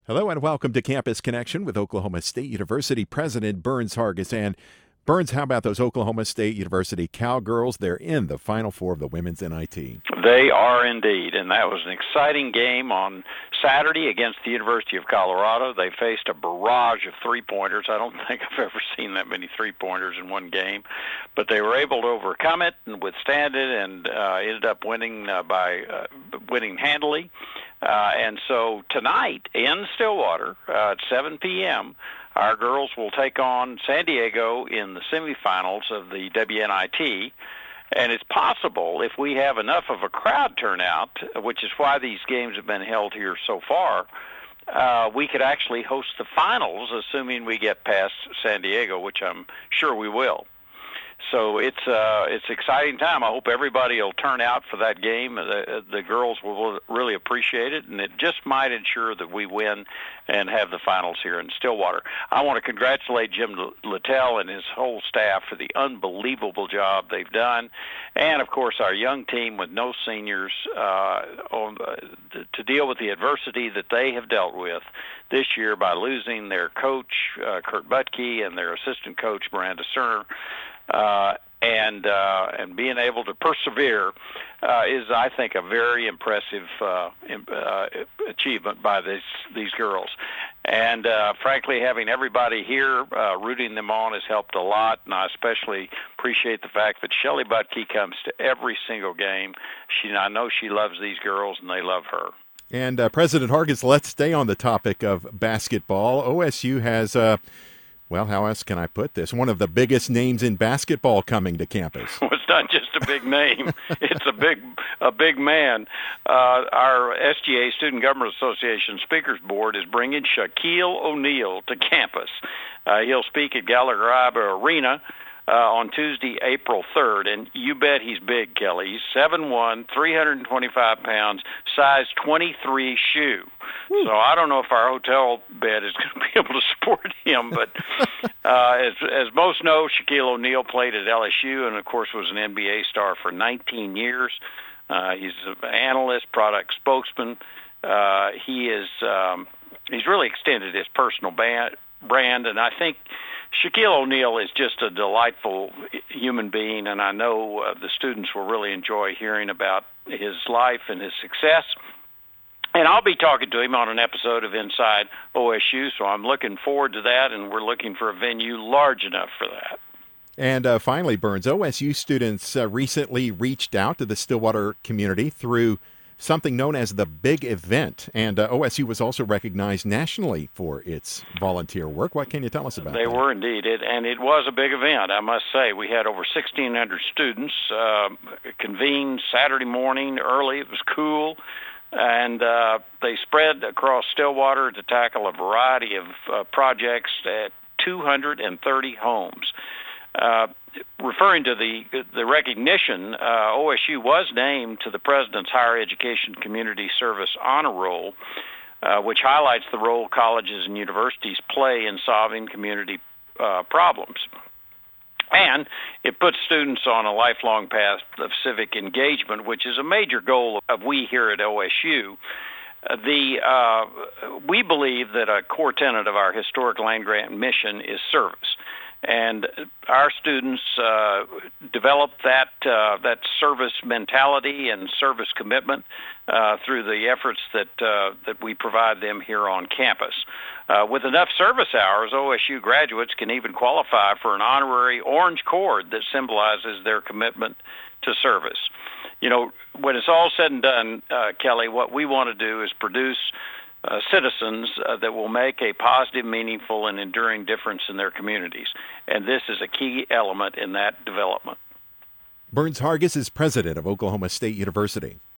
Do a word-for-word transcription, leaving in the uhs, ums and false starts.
Hello and welcome to Campus Connection with Oklahoma State University President Burns Hargis. And Burns, how about those Oklahoma State University Cowgirls? They're in the Final Four of the women's N I T. They are indeed, and that was an exciting game on Saturday against the University of Colorado. They faced a barrage of three-pointers. I don't think I've ever seen that many three-pointers in one game, but they were able to overcome it and withstand it, and uh, ended up winning uh, by uh, winning handily. Uh, and so tonight in Stillwater uh, at seven p.m., our girls will take on San Diego in the semifinals of the W N I T. And it's possible, if we have enough of a crowd turnout, which is why these games have been held here so far, uh, we could actually host the finals, assuming we get past San Diego, which I'm sure we will. So it's uh, it's an exciting time. I hope everybody will turn out for that game. The, the girls will really appreciate it, and it just might ensure that we win and have the finals here in Stillwater. I want to congratulate Jim Littell and his whole staff for the unbelievable job they've done, and, of course, our young team with no seniors uh, on, uh, to deal with the adversity that they have dealt with this year by losing their coach, uh, Kurt Butke, and their assistant coach, Miranda Cerner. Uh, and uh, and being able to persevere uh, is, I think, a very impressive uh, uh, achievement by these these girls. And uh, frankly, having everybody here uh, rooting them on has helped a lot. And I especially appreciate the fact that Shelley Butke comes to every single game. She, I know she loves these girls, and they love her. And uh, President Hargis, let's stay on the topic of basketball. O S U has. Uh, Well, how else can I put this? One of the biggest names in basketball coming to campus. Well, it's not just a big name; it's a big, a big man. Uh, our S G A, Student Government Association Speakers Board, is bringing Shaquille O'Neal to campus. Uh, he'll speak at Gallagher-Iba Arena uh, on Tuesday, April third, and you bet he's big, Kelly. He's seven one, three hundred twenty-five pounds, size twenty-three shoe. So I don't know if our hotel bed is going to be able to support him, but uh, as as most know, Shaquille O'Neal played at L S U and, of course, was an N B A star for nineteen years. Uh, he's an analyst, product spokesman. Uh, he is um, he's really extended his personal band, brand, and I think Shaquille O'Neal is just a delightful human being, and I know uh, the students will really enjoy hearing about his life and his success. And I'll be talking to him on an episode of Inside O S U, so I'm looking forward to that, and we're looking for a venue large enough for that. And uh, finally, Burns, O S U students uh, recently reached out to the Stillwater community through something known as the Big Event, and uh, O S U was also recognized nationally for its volunteer work. What can you tell us about they that? They were indeed, it, and it was a big event, I must say. We had over sixteen hundred students uh, convened Saturday morning early. It was cool. And uh, they spread across Stillwater to tackle a variety of uh, projects at two hundred thirty homes. Uh, referring to the the recognition, uh, O S U was named to the President's Higher Education Community Service Honor Roll, uh, which highlights the role colleges and universities play in solving community uh, problems. And it puts students on a lifelong path of civic engagement, which is a major goal of we here at O S U. Uh, the uh, we believe that a core tenet of our historic land grant mission is service, and our students uh, develop that uh, that service mentality and service commitment uh, through the efforts that uh, that we provide them here on campus. Uh, with enough service hours, O S U graduates can even qualify for an honorary orange cord that symbolizes their commitment to service. You know, when it's all said and done, uh, Kelly, what we want to do is produce uh, citizens uh, that will make a positive, meaningful, and enduring difference in their communities. And this is a key element in that development. Burns Hargis is president of Oklahoma State University.